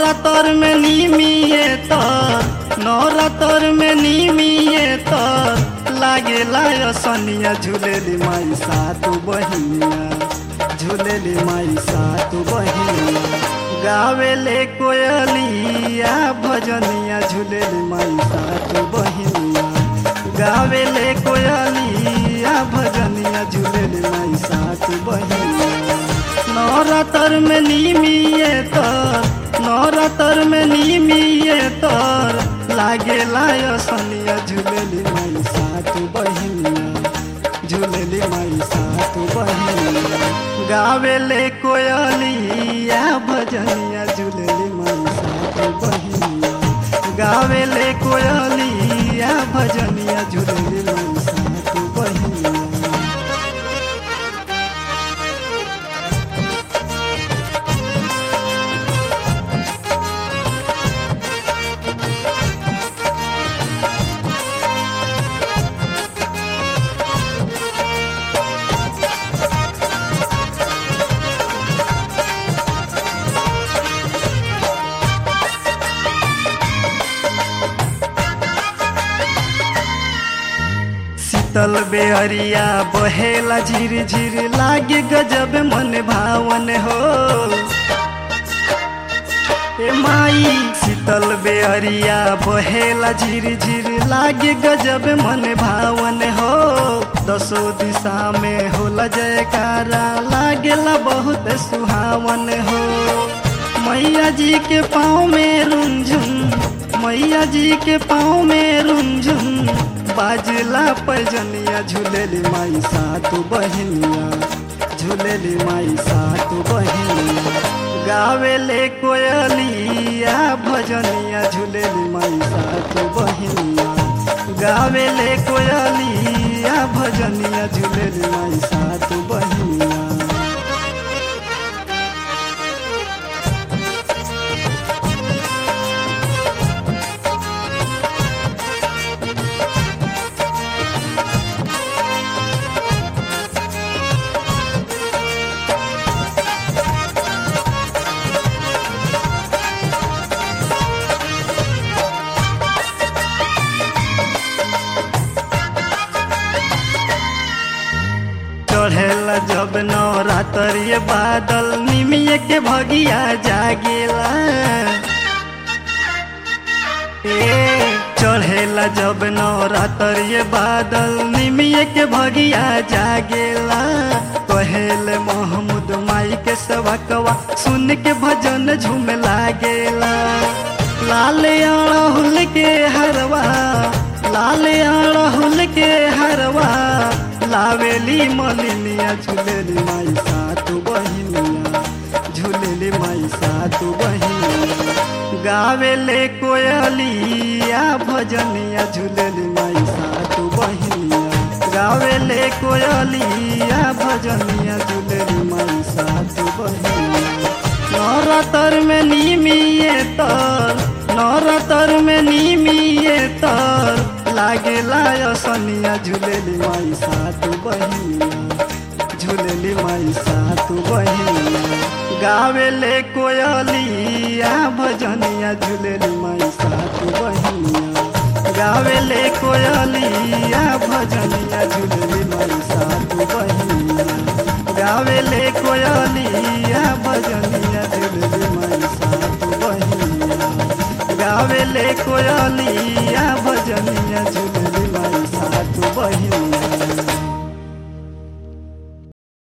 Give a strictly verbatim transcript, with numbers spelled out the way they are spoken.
नवरात्र में नीमिए तर नवरात्र में नीमिए तर लागे लाय सनिया झूलेली माई सातु बहिनिया झूलेली माई सातु बहिनिया गावेले कोयलिया भजनिया झूलेली माई सातु बहिनिया गावेले कोयलिया भजनिया झूलेली माई सातु बहिनिया नवरात्र में नीमिए तर नवरात्र में नीमिए तर लागे लाय सनिया झूलेली माई सातु बहिनिया झूलेली माई सातु बहिनिया गावेले कोयलिया भजनिया झूलेली माई सातु बहिनिया गावेले कोयलिया भजनिया झूलेली माई सातु बहिनिया। शीतल बेहरिया बहेला झिर झिर लागे गजब मन भावन हो ए माई शीतल बेहरिया बहेला झिर झिर लागे गजब मन भावन हो दसो दिशा में होला जयकारा लागेला बहुत सुहावन हो मैया जी के पाँव में रुंझुन मैया जी के पाँव में रुंझुन बाजला पैजनिया झूलेली माई सातु बहिनिया झूलेली माई सातु बहिनिया गावेले कोयलिया भजनिया झूलेली माई सातु बहिनिया गावेले कोयलिया भजनिया झूलेली माई सातु बहिनिया। चढ़ेला जब नवरात्र ये बादल निमिये के भगिया जागेला ए चढ़ेला जब नवरात्र ये बादल निमिये के भगिया जागेला कहेले महमूद माई के सवकवा सुन के भजन झूम लागेला लाल अड़हुल के हरवा लाल अड़हुल के हरवा लावेली मलिनिया झूलेली माई सातु बहिनिया झूलेली माई सातु बहिनिया गावेले कोयलिया भजनिया झूलेली माई सातु बहिनिया गावेले कोयलिया भजनिया झूलेली माई सातु बहिनिया नवरात्र में नीमिए तर नवरात्र में नीमिए तर लागे लाय सनिया झूलेली माई सातु बहिनिया झूलेली माई सातु बहिनिया गावेले कोयलिया भजनिया झूलेली माई सातु बहिनिया गावेले कोयलिया भजनिया झूलेली माई सातु बहिनिया गावेले कोयलिया भजनिया झूलेली माई सातु बहिनिया गावेले कोयलिया भजनिया झूलेली माई सातु बहिनिया।